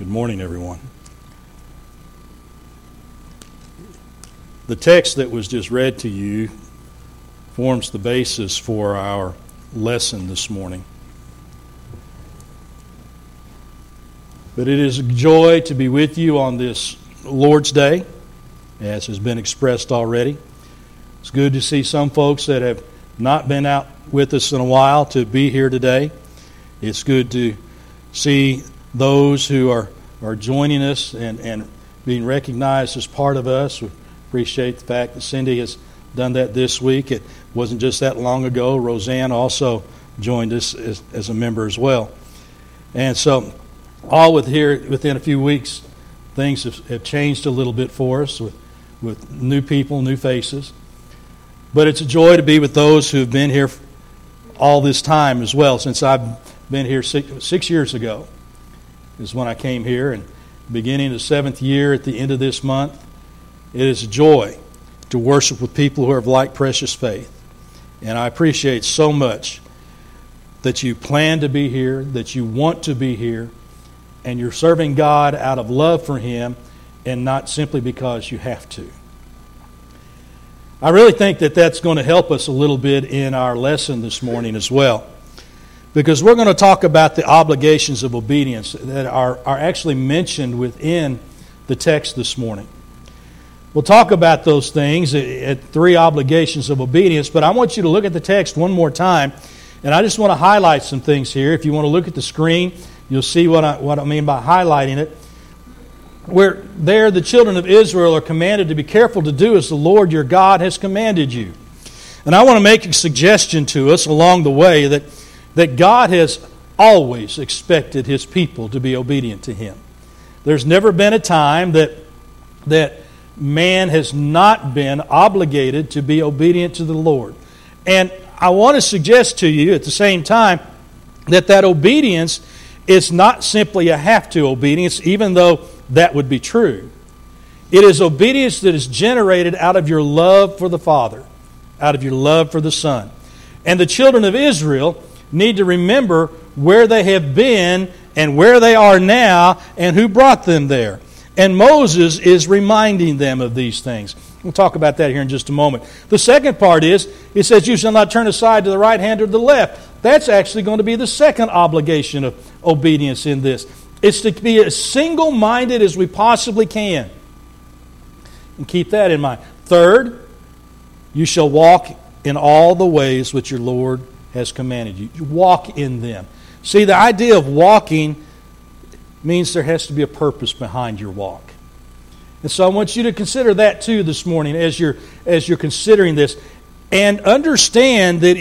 Good morning, everyone. The text that was just read to you forms the basis for our lesson this morning. But it is a joy to be with you on this Lord's Day, as has been expressed already. It's good to see some folks that have not been out with us in a while to be here today. It's good to see those who are joining us and being recognized as part of us. We appreciate the fact that Cindy has done that this week. It wasn't just that long ago. Roseanne also joined us as a member as well. And so all within a few weeks, things have changed a little bit for us with new people, new faces. But it's a joy to be with those who have been here all this time as well. Since I've been here 6 years ago is when I came here, and beginning the 7th year at the end of this month. It is a joy to worship with people who are of like precious faith. And I appreciate so much that you plan to be here, that you want to be here, and you're serving God out of love for Him and not simply because you have to. I really think that that's going to help us a little bit in our lesson this morning as well, because we're going to talk about the obligations of obedience that are actually mentioned within the text this morning. We'll talk about those things at 3 obligations of obedience, but I want you to look at the text one more time, and I just want to highlight some things here. If you want to look at the screen, you'll see what I mean by highlighting it. Where there the children of Israel are commanded to be careful to do as the Lord your God has commanded you. And I want to make a suggestion to us along the way that God has always expected His people to be obedient to Him. There's never been a time that man has not been obligated to be obedient to the Lord. And I want to suggest to you at the same time that obedience is not simply a have-to obedience, even though that would be true. It is obedience that is generated out of your love for the Father, out of your love for the Son. And the children of Israel need to remember where they have been and where they are now and who brought them there. And Moses is reminding them of these things. We'll talk about that here in just a moment. The second part is, it says, you shall not turn aside to the right hand or the left. That's actually going to be the second obligation of obedience in this. It's to be as single-minded as we possibly can. And keep that in mind. Third, you shall walk in all the ways which your Lord has commanded you. Walk in them. See, the idea of walking means there has to be a purpose behind your walk. And so I want you to consider that too this morning as you're considering this. And understand that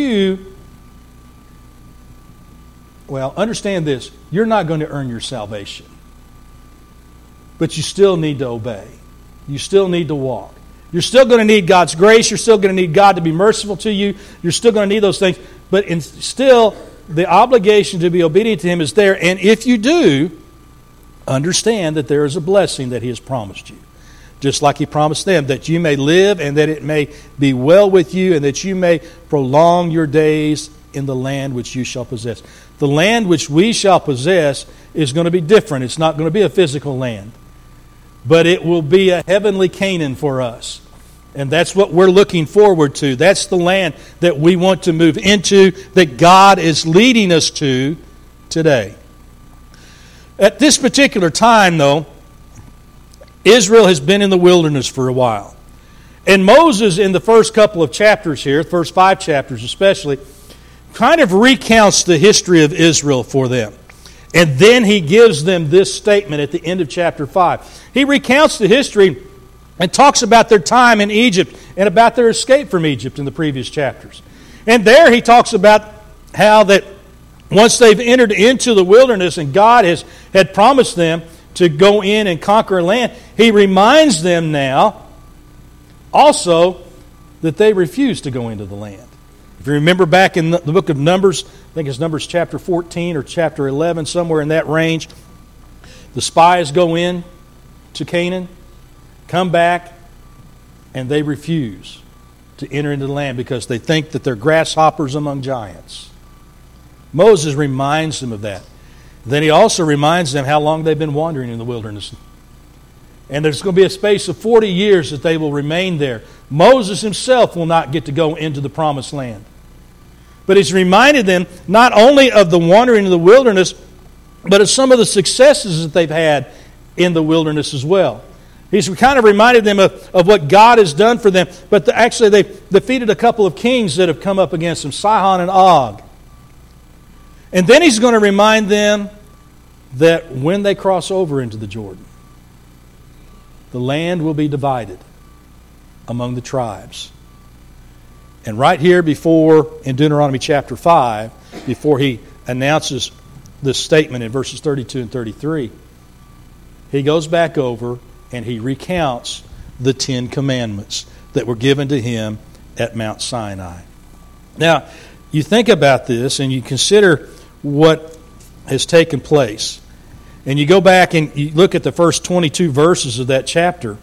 understand this. You're not going to earn your salvation. But you still need to obey. You still need to walk. You're still going to need God's grace. You're still going to need God to be merciful to you. You're still going to need those things. But still, the obligation to be obedient to Him is there. And if you do, understand that there is a blessing that He has promised you. Just like He promised them, that you may live and that it may be well with you and that you may prolong your days in the land which you shall possess. The land which we shall possess is going to be different. It's not going to be a physical land, but it will be a heavenly Canaan for us. And that's what we're looking forward to. That's the land that we want to move into, that God is leading us to today. At this particular time, though, Israel has been in the wilderness for a while. And Moses, in the first couple of chapters here, the first 5 chapters especially, kind of recounts the history of Israel for them. And then he gives them this statement at the end of chapter 5. He recounts the history and talks about their time in Egypt and about their escape from Egypt in the previous chapters. And there he talks about how that once they've entered into the wilderness and God had promised them to go in and conquer land, He reminds them now also that they refused to go into the land. If you remember back in the book of Numbers, I think it's Numbers chapter 14 or chapter 11, somewhere in that range, the spies go in to Canaan, come back, and they refuse to enter into the land because they think that they're grasshoppers among giants. Moses reminds them of that. Then he also reminds them how long they've been wandering in the wilderness. And there's going to be a space of 40 years that they will remain there. Moses himself will not get to go into the promised land. But he's reminded them not only of the wandering in the wilderness, but of some of the successes that they've had in the wilderness as well. He's kind of reminded them of what God has done for them. But actually they've defeated a couple of kings that have come up against them, Sihon and Og. And then he's going to remind them that when they cross over into the Jordan, the land will be divided among the tribes. And right here before, in Deuteronomy chapter 5, before he announces this statement in verses 32 and 33, he goes back over and he recounts the 10 commandments that were given to him at Mount Sinai. Now, you think about this and you consider what has taken place. And you go back and you look at the first 22 verses of that chapter.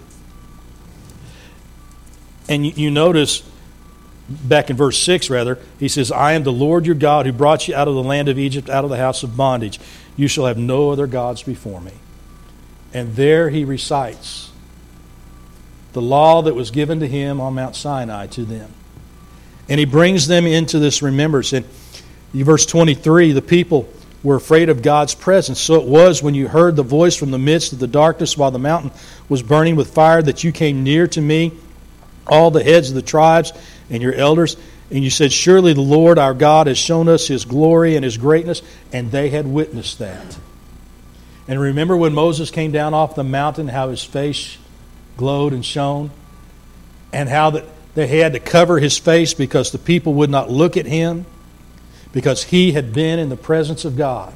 And you notice, back in verse 6 rather, he says, I am the Lord your God who brought you out of the land of Egypt, out of the house of bondage. You shall have no other gods before me. And there he recites the law that was given to him on Mount Sinai to them. And he brings them into this remembrance. And in verse 23, the people were afraid of God's presence. So it was when you heard the voice from the midst of the darkness while the mountain was burning with fire that you came near to me, all the heads of the tribes and your elders, and you said, surely the Lord our God has shown us His glory and His greatness, and they had witnessed that. And remember when Moses came down off the mountain, how his face glowed and shone, and how that they had to cover his face because the people would not look at him, because he had been in the presence of God.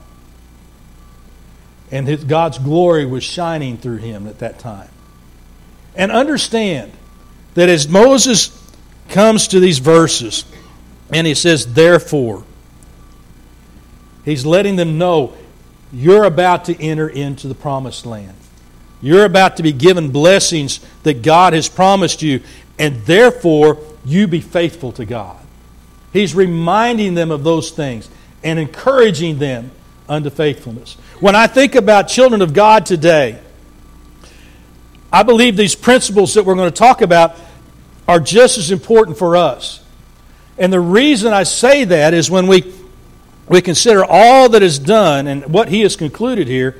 And God's glory was shining through him at that time. And understand that as Moses comes to these verses, and he says, therefore, he's letting them know, you're about to enter into the promised land. You're about to be given blessings that God has promised you, and therefore, you be faithful to God. He's reminding them of those things and encouraging them unto faithfulness. When I think about children of God today, I believe these principles that we're going to talk about are just as important for us. And the reason I say that is when we consider all that is done and what He has concluded here,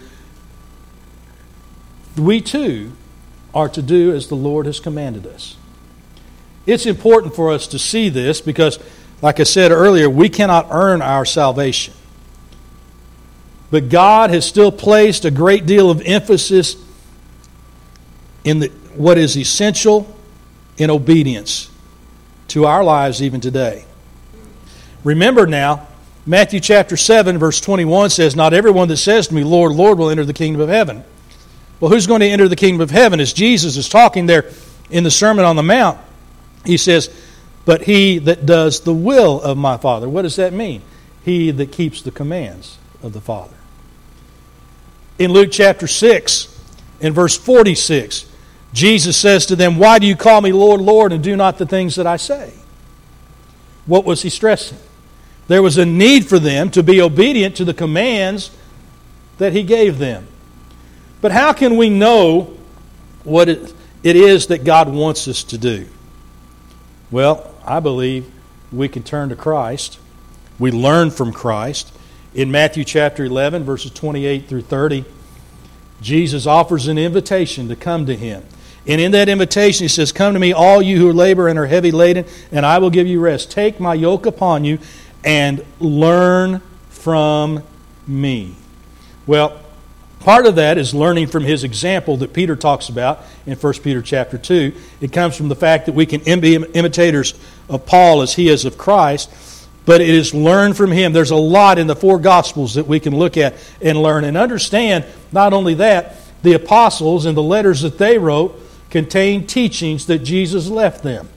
we too are to do as the Lord has commanded us. It's important for us to see this because, like I said earlier, we cannot earn our salvation. But God has still placed a great deal of emphasis in what is essential in obedience to our lives even today. Remember now, Matthew chapter 7, verse 21 says, not everyone that says to me, Lord, Lord, will enter the kingdom of heaven. Well, who's going to enter the kingdom of heaven? As Jesus is talking there in the Sermon on the Mount, He says, but he that does the will of my Father. What does that mean? He that keeps the commands of the Father. In Luke chapter 6, in verse 46, Jesus says to them, why do you call me Lord, Lord, and do not the things that I say? What was He stressing? There was a need for them to be obedient to the commands that He gave them. But how can we know what it is that God wants us to do? Well, I believe we can turn to Christ. We learn from Christ. In Matthew chapter 11, verses 28 through 30, Jesus offers an invitation to come to Him. And in that invitation He says, come to me, all you who labor and are heavy laden, and I will give you rest. Take my yoke upon you and learn from me. Well, part of that is learning from His example that Peter talks about in 1 Peter chapter 2. It comes from the fact that we can be imitators of Paul as he is of Christ, but it is learn from him. There's a lot in the four Gospels that we can look at and learn and understand. Not only that, the apostles and the letters that they wrote contain teachings that Jesus left them.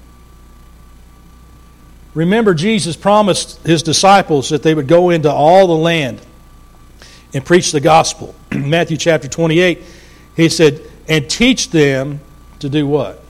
Remember, Jesus promised His disciples that they would go into all the land and preach the gospel. In Matthew chapter 28, He said, and teach them to do what?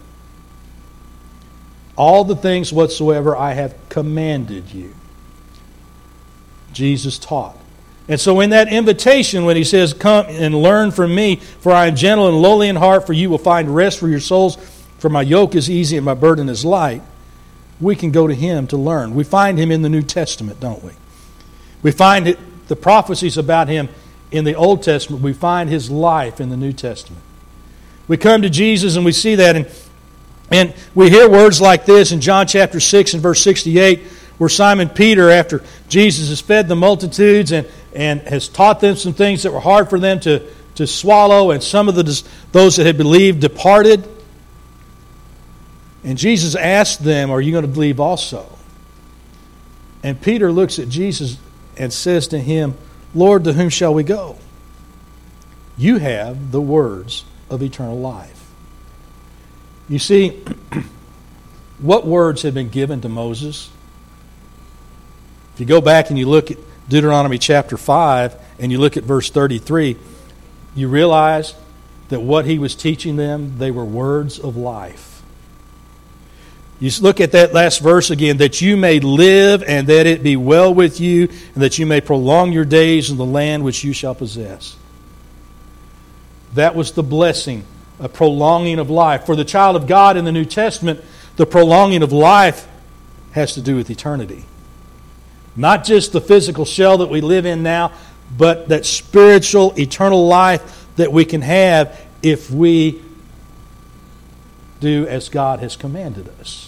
All the things whatsoever I have commanded you. Jesus taught. And so in that invitation, when he says, come and learn from me, for I am gentle and lowly in heart, for you will find rest for your souls, for my yoke is easy and my burden is light, we can go to him to learn. We find him in the New Testament, don't we? We find the prophecies about him in the Old Testament. We find his life in the New Testament. We come to Jesus and we see that, and we hear words like this in John chapter 6 and verse 68, where Simon Peter, after Jesus has fed the multitudes and has taught them some things that were hard for them to swallow, and some of those that had believed departed. And Jesus asked them, are you going to believe also? And Peter looks at Jesus and says to him, Lord, to whom shall we go? You have the words of eternal life. You see, what words had been given to Moses? If you go back and you look at Deuteronomy chapter 5 and you look at verse 33, you realize that what he was teaching them, they were words of life. You look at that last verse again, that you may live and that it be well with you, and that you may prolong your days in the land which you shall possess. That was the blessing, a prolonging of life. For the child of God in the New Testament, the prolonging of life has to do with eternity. Not just the physical shell that we live in now, but that spiritual, eternal life that we can have if we do as God has commanded us.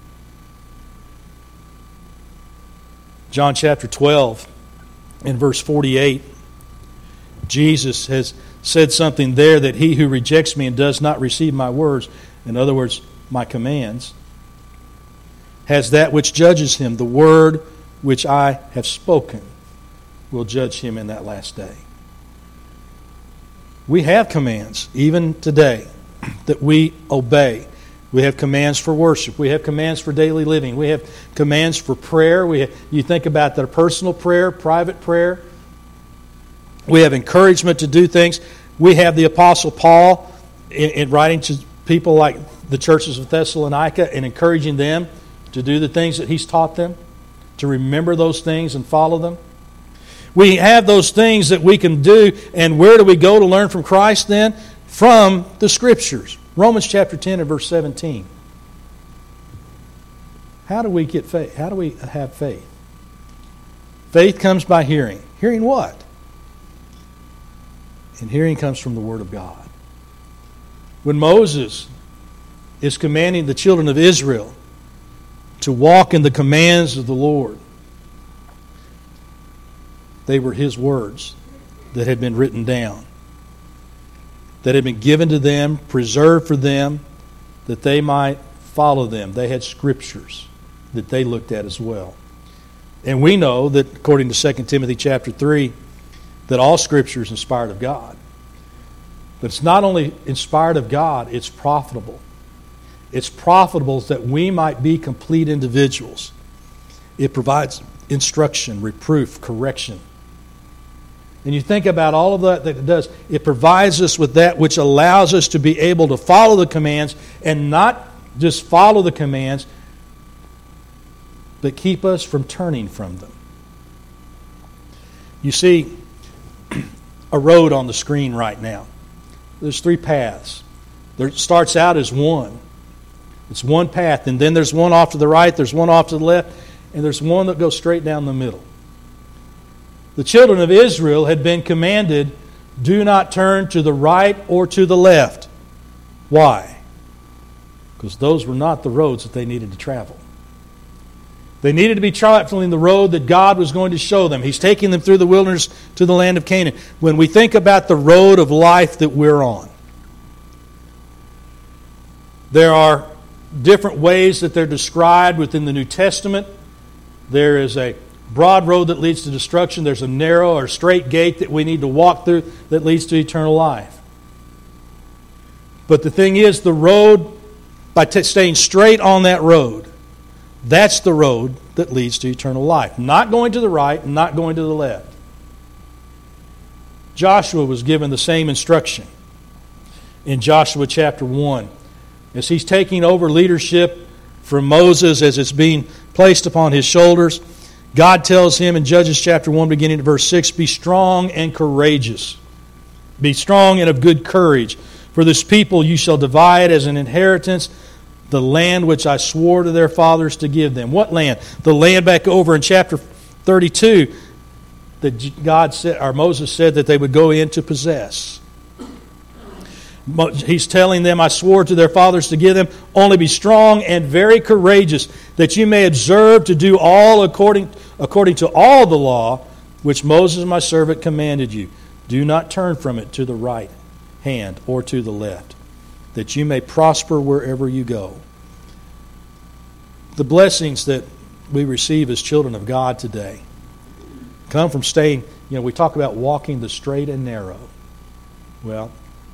John chapter 12 in verse 48, Jesus has said something there, that he who rejects me and does not receive my words, in other words, my commands, has that which judges him. The word which I have spoken will judge him in that last day. We have commands, even today, that we obey. We have commands for worship. We have commands for daily living. We have commands for prayer. You think about their personal prayer, private prayer. We have encouragement to do things. We have the Apostle Paul in writing to people like the churches of Thessalonica and encouraging them to do the things that he's taught them, to remember those things and follow them. We have those things that we can do, and where do we go to learn from Christ then? From the Scriptures. Romans chapter 10 and verse 17. How do we get faith? How do we have faith? Faith comes by hearing. Hearing what? And hearing comes from the Word of God. When Moses is commanding the children of Israel to walk in the commands of the Lord, they were his words that had been written down, that had been given to them, preserved for them, that they might follow them. They had scriptures that they looked at as well. And we know that, according to 2 Timothy chapter 3, that all Scripture is inspired of God. But it's not only inspired of God, it's profitable. It's profitable that we might be complete individuals. It provides instruction, reproof, correction. And you think about all of that it does. It provides us with that which allows us to be able to follow the commands, and not just follow the commands, but keep us from turning from them. You see a road on the screen right now. There's 3 paths. There starts out as one. It's one path, and then there's one off to the right, there's one off to the left, and there's one that goes straight down the middle. The children of Israel had been commanded, do not turn to the right or to the left. Why? Because those were not the roads that they needed to travel. They needed to be traveling the road that God was going to show them. He's taking them through the wilderness to the land of Canaan. When we think about the road of life that we're on, there are different ways that they're described within the New Testament. There is a broad road that leads to destruction. There's a narrow or straight gate that we need to walk through that leads to eternal life. But the thing is, the road, by staying straight on that road, that's the road that leads to eternal life. Not going to the right and not going to the left. Joshua was given the same instruction in Joshua chapter 1. As he's taking over leadership from Moses, as it's being placed upon his shoulders, God tells him in Judges chapter 1, beginning at verse 6, be strong and courageous. Be strong and of good courage. For this people you shall divide as an inheritance the land which I swore to their fathers to give them. What land? The land back over in chapter 32 that God said, or Moses said that they would go in to possess. He's telling them, I swore to their fathers to give them. Only be strong and very courageous, that you may observe to do all according to all the law which Moses my servant commanded you. Do not turn from it to the right hand or to the left, that you may prosper wherever you go. The blessings that we receive as children of God today come from staying, we talk about walking the straight and narrow. Well,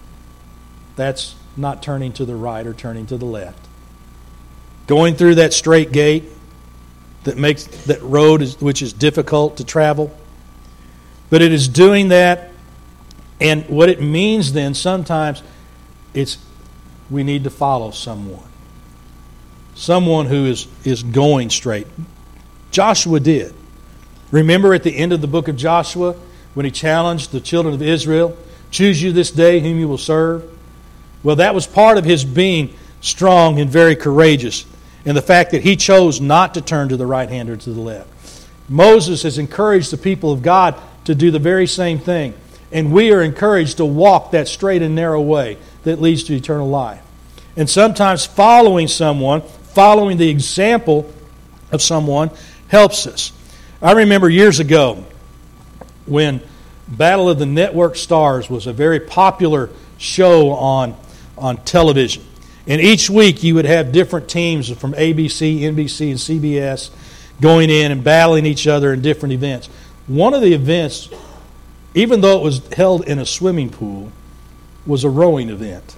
that's not turning to the right or turning to the left. Going through that straight gate that makes that road which is difficult to travel. But it is doing that, and what it means then sometimes it's we need to follow someone. Someone who is going straight. Joshua did. Remember at the end of the book of Joshua when he challenged the children of Israel, choose you this day whom you will serve. Well, that was part of his being strong and very courageous, and the fact that he chose not to turn to the right hand or to the left. Moses has encouraged the people of God to do the very same thing, and we are encouraged to walk that straight and narrow way that leads to eternal life. And sometimes following someone, following the example of someone, helps us. I remember years ago when Battle of the Network Stars was a very popular show on television. And each week you would have different teams from ABC, NBC, and CBS going in and battling each other in different events. One of the events, even though it was held in a swimming pool, was a rowing event.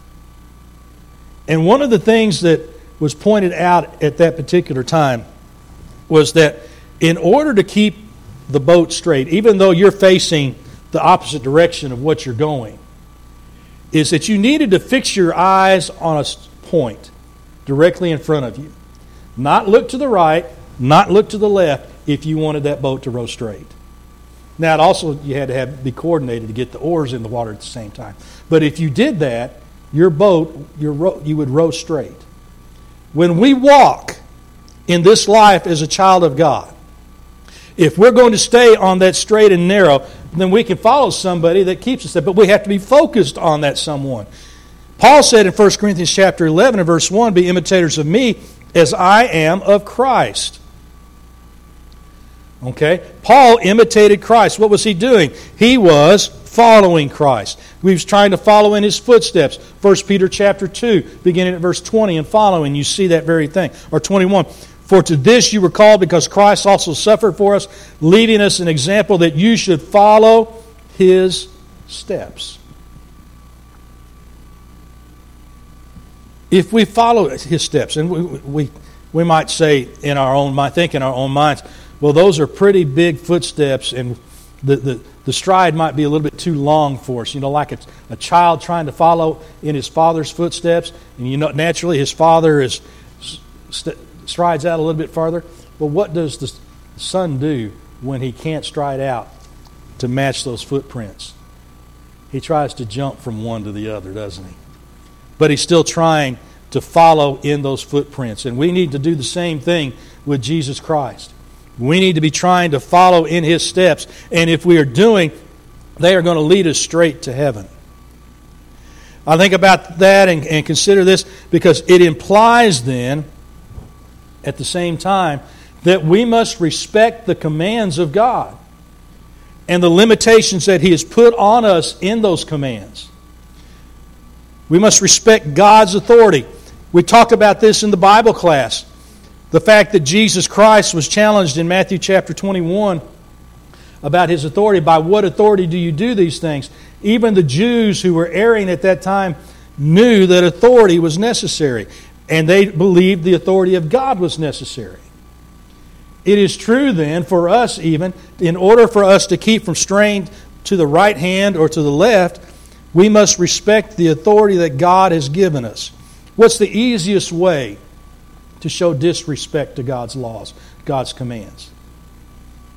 And one of the things that was pointed out at that particular time was that in order to keep the boat straight, even though you're facing the opposite direction of what you're going, is that you needed to fix your eyes on a point directly in front of you. Not look to the right, not look to the left if you wanted that boat to row straight. Now, you had to be coordinated to get the oars in the water at the same time. But if you did that, your boat, you would row straight. When we walk in this life as a child of God, if we're going to stay on that straight and narrow, then we can follow somebody that keeps us there. But we have to be focused on that someone. Paul said in 1 Corinthians chapter 11 and verse 1, be imitators of me as I am of Christ. Okay? Paul imitated Christ. What was he doing? He was following Christ. He was trying to follow in his footsteps. 1 Peter chapter 2, beginning at verse 20 and following, you see that very thing. Or 21. For to this you were called, because Christ also suffered for us, leaving us an example that you should follow his steps. If we follow his steps, and we might say in our own mind, think in our own minds, well, those are pretty big footsteps, and the stride might be a little bit too long for us. Like a child trying to follow in his father's footsteps, and naturally his father strides out a little bit farther. Well, what does the son do when he can't stride out to match those footprints? He tries to jump from one to the other, doesn't he? But he's still trying to follow in those footprints. And we need to do the same thing with Jesus Christ. We need to be trying to follow in his steps. And if we are doing, they are going to lead us straight to heaven. I think about that and consider this, because it implies then, at the same time, that we must respect the commands of God and the limitations that he has put on us in those commands. We must respect God's authority. We talked about this in the Bible class. The fact that Jesus Christ was challenged in Matthew chapter 21 about his authority. By what authority do you do these things? Even the Jews who were erring at that time knew that authority was necessary. And they believed the authority of God was necessary. It is true then for us even, in order for us to keep from straying to the right hand or to the left, we must respect the authority that God has given us. What's the easiest way to show disrespect to God's laws, God's commands?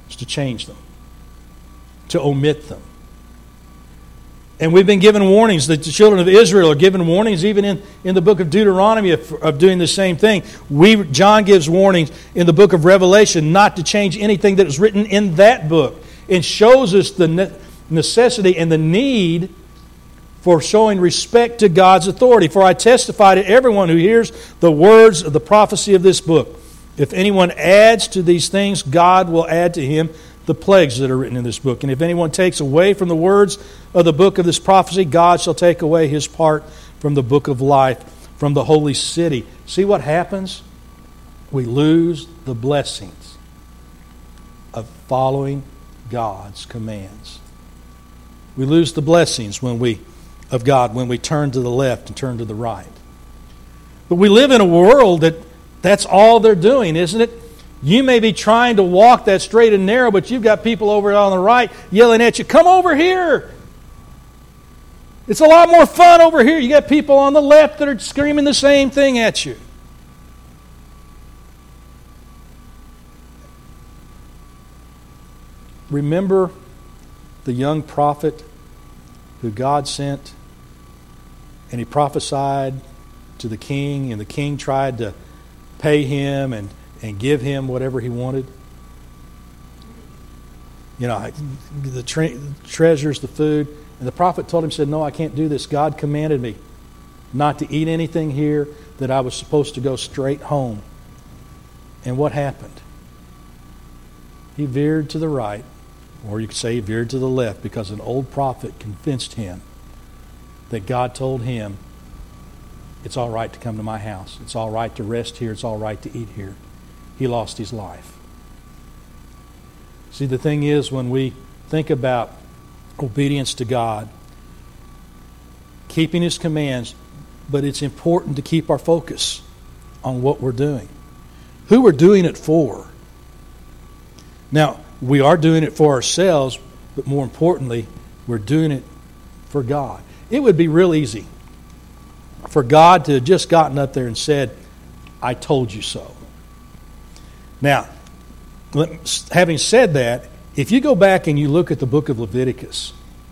is to change them, to omit them. And we've been given warnings. The children of Israel are given warnings even in the book of Deuteronomy of doing the same thing. John gives warnings in the book of Revelation not to change anything that is written in that book. It shows us the necessity and the need for showing respect to God's authority. For I testify to everyone who hears the words of the prophecy of this book. If anyone adds to these things, God will add to him the plagues that are written in this book. And if anyone takes away from the words of the book of this prophecy, God shall take away his part from the book of life, from the holy city. See what happens? We lose the blessings of following God's commands. We lose the blessings of God when we turn to the left and turn to the right. But we live in a world that's all they're doing, isn't it? You may be trying to walk that straight and narrow, but you've got people over on the right yelling at you, come over here. It's a lot more fun over here. You got people on the left that are screaming the same thing at you. Remember the young prophet who God sent, and he prophesied to the king, and the king tried to pay him and give him whatever he wanted. You know, the treasures, the food. And the prophet told him, said, no, I can't do this. God commanded me not to eat anything here, that I was supposed to go straight home. And what happened? He veered to the right, or you could say he veered to the left, because an old prophet convinced him that God told him, it's all right to come to my house. It's all right to rest here. It's all right to eat here. He lost his life. See, the thing is, when we think about obedience to God, keeping His commands, but it's important to keep our focus on what we're doing. Who we're doing it for. Now, we are doing it for ourselves, but more importantly, we're doing it for God. It would be real easy for God to have just gotten up there and said, I told you so. Now, having said that, if you go back and you look at the book of Leviticus,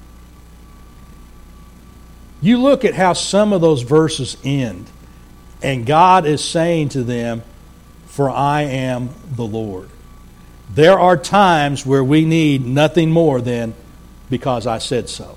you look at how some of those verses end, and God is saying to them, for I am the Lord. There are times where we need nothing more than because I said so.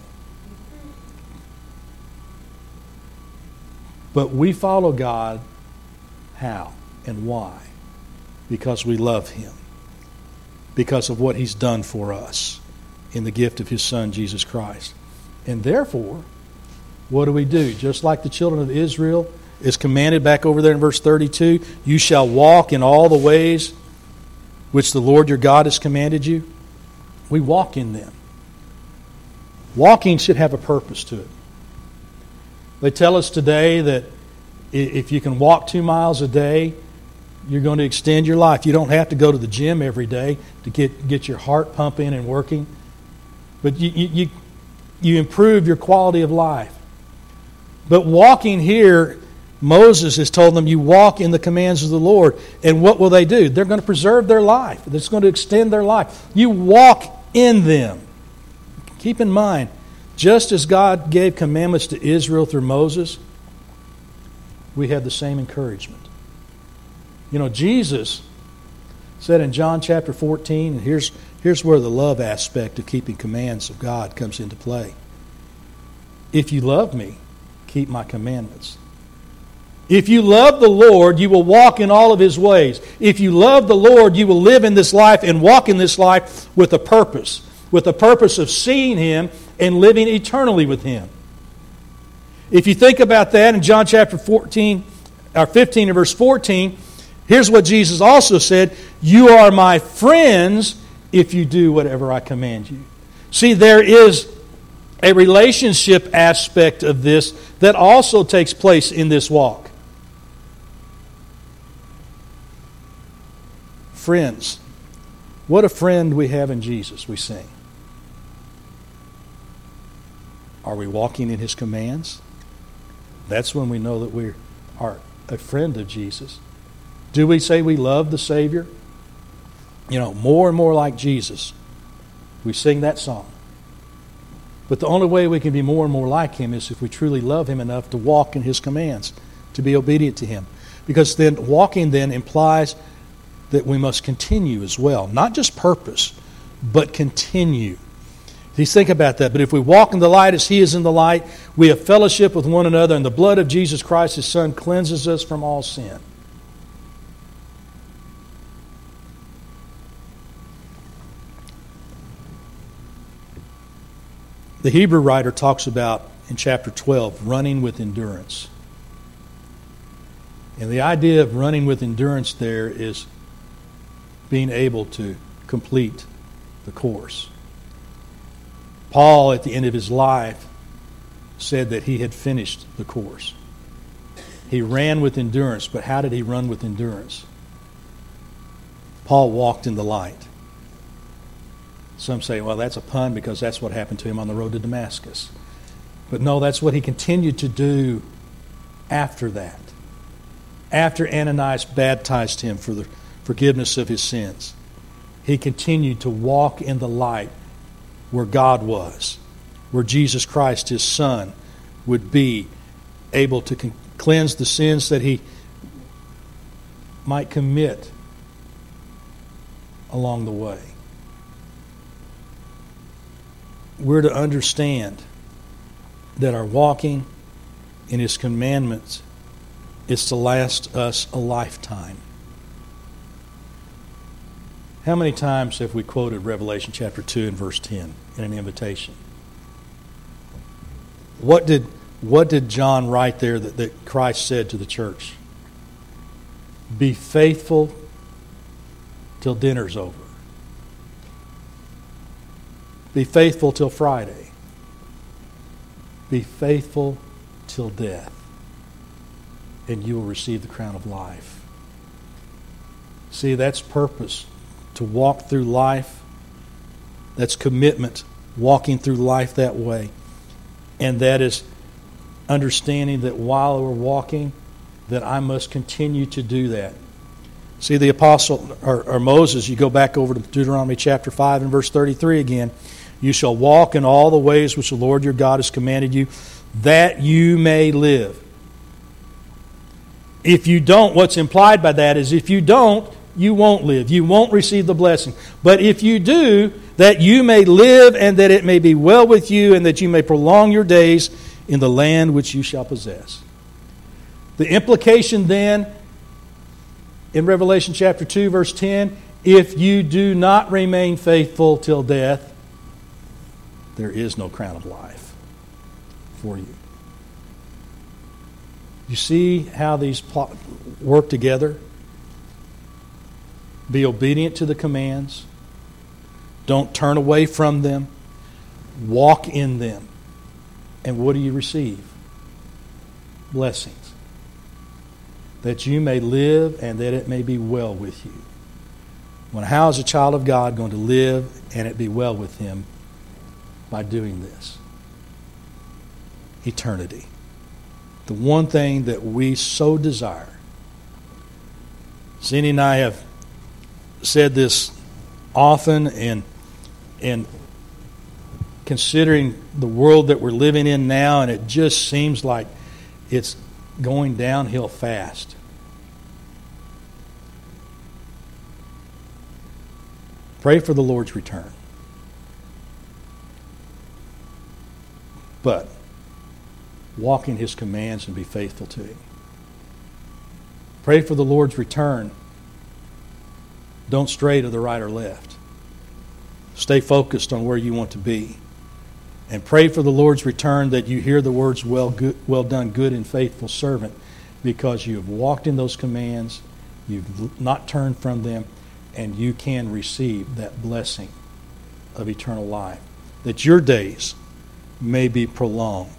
But we follow God how and why? Because we love Him. Because of what He's done for us in the gift of His Son, Jesus Christ. And therefore, what do? Just like the children of Israel is commanded back over there in verse 32, you shall walk in all the ways which the Lord your God has commanded you. We walk in them. Walking should have a purpose to it. They tell us today that if you can walk 2 miles a day, you're going to extend your life. You don't have to go to the gym every day to get your heart pumping and working. But you improve your quality of life. But walking here, Moses has told them, you walk in the commands of the Lord. And what will they do? They're going to preserve their life. It's going to extend their life. You walk in them. Keep in mind, just as God gave commandments to Israel through Moses, we have the same encouragement. You know, Jesus said in John chapter 14, and here's where the love aspect of keeping commands of God comes into play. If you love me, keep my commandments. If you love the Lord, you will walk in all of His ways. If you love the Lord, you will live in this life and walk in this life with a purpose of seeing Him and living eternally with Him. If you think about that in John chapter 15 and verse 14, here's what Jesus also said, you are my friends if you do whatever I command you. See, there is a relationship aspect of this that also takes place in this walk. Friends. What a friend we have in Jesus, we sing. Are we walking in His commands? That's when we know that we are a friend of Jesus. Do we say we love the Savior? more and more like Jesus. We sing that song. But the only way we can be more and more like Him is if we truly love Him enough to walk in His commands, to be obedient to Him. Because then walking then implies that we must continue as well. Not just purpose, but continue. Please think about that. But if we walk in the light as He is in the light, we have fellowship with one another, and the blood of Jesus Christ, His Son, cleanses us from all sin. The Hebrew writer talks about, in chapter 12, running with endurance. And the idea of running with endurance there is being able to complete the course. Paul, at the end of his life, said that he had finished the course. He ran with endurance, but how did he run with endurance? Paul walked in the light. Some say, well, that's a pun because that's what happened to him on the road to Damascus. But no, that's what he continued to do after that. After Ananias baptized him for the forgiveness of his sins, he continued to walk in the light where God was, where Jesus Christ, His Son, would be able to cleanse the sins that he might commit along the way. We're to understand that our walking in His commandments is to last us a lifetime. How many times have we quoted Revelation chapter 2 and verse 10 in an invitation? What did John write there that Christ said to the church? Be faithful till dinner's over. Be faithful till Friday. Be faithful till death, and you will receive the crown of life. See, that's purpose, to walk through life. That's commitment, walking through life that way. And that is understanding that while we're walking, that I must continue to do that. See, the apostle, or Moses, you go back over to Deuteronomy chapter 5 and verse 33 again. You shall walk in all the ways which the Lord your God has commanded you, that you may live. If you don't, what's implied by that is if you don't, you won't live. You won't receive the blessing. But if you do, that you may live and that it may be well with you and that you may prolong your days in the land which you shall possess. The implication then in Revelation chapter 2 verse 10, if you do not remain faithful till death, there is no crown of life for you. You see how these work together? Be obedient to the commands. Don't turn away from them. Walk in them. And what do you receive? Blessings. That you may live and that it may be well with you. How is a child of God going to live and it be well with him? By doing this. Eternity. The one thing that we so desire. Zini and I have said this often, and considering the world that we're living in now, and it just seems like it's going downhill fast. Pray for the Lord's return. But walk in His commands and be faithful to Him. Pray for the Lord's return. Don't stray to the right or left. Stay focused on where you want to be. And pray for the Lord's return that you hear the words, well done, good and faithful servant, because you have walked in those commands, you've not turned from them, and you can receive that blessing of eternal life. That your days may be prolonged.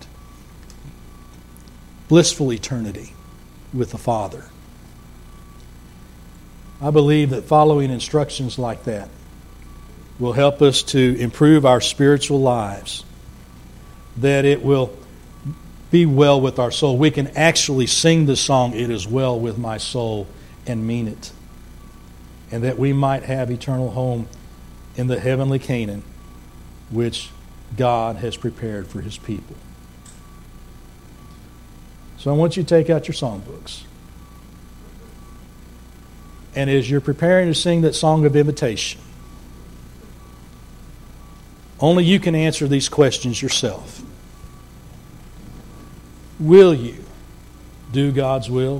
Blissful eternity with the Father. I believe that following instructions like that will help us to improve our spiritual lives. That it will be well with our soul. We can actually sing the song, "It is well with my soul," and mean it. and that we might have eternal home in the heavenly Canaan, which God has prepared for His people. So I want you to take out your songbooks. And as you're preparing to sing that song of invitation, only you can answer these questions yourself. Will you do God's will?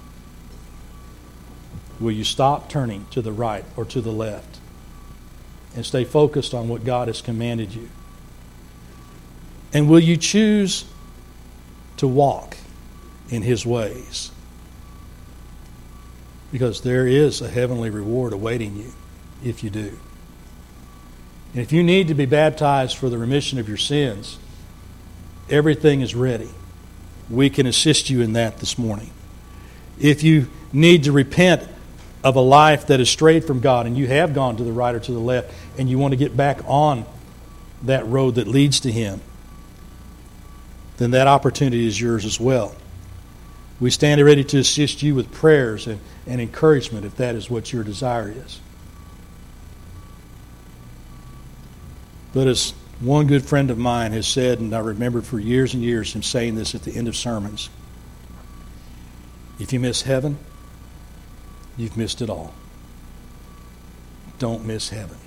Will you stop turning to the right or to the left and stay focused on what God has commanded you? And will you choose to walk in His ways? Because there is a heavenly reward awaiting you if you do. And if you need to be baptized for the remission of your sins, everything is ready. We can assist you in that this morning. If you need to repent of a life that is strayed from God and you have gone to the right or to the left and you want to get back on that road that leads to Him, then that opportunity is yours as well. We stand ready to assist you with prayers and encouragement if that is what your desire is. But as one good friend of mine has said, and I remember for years and years him saying this at the end of sermons, if you miss heaven, you've missed it all. Don't miss heaven.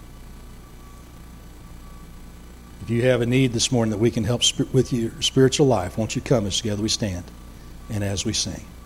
If you have a need this morning that we can help with your spiritual life, won't you come as together we stand and as we sing.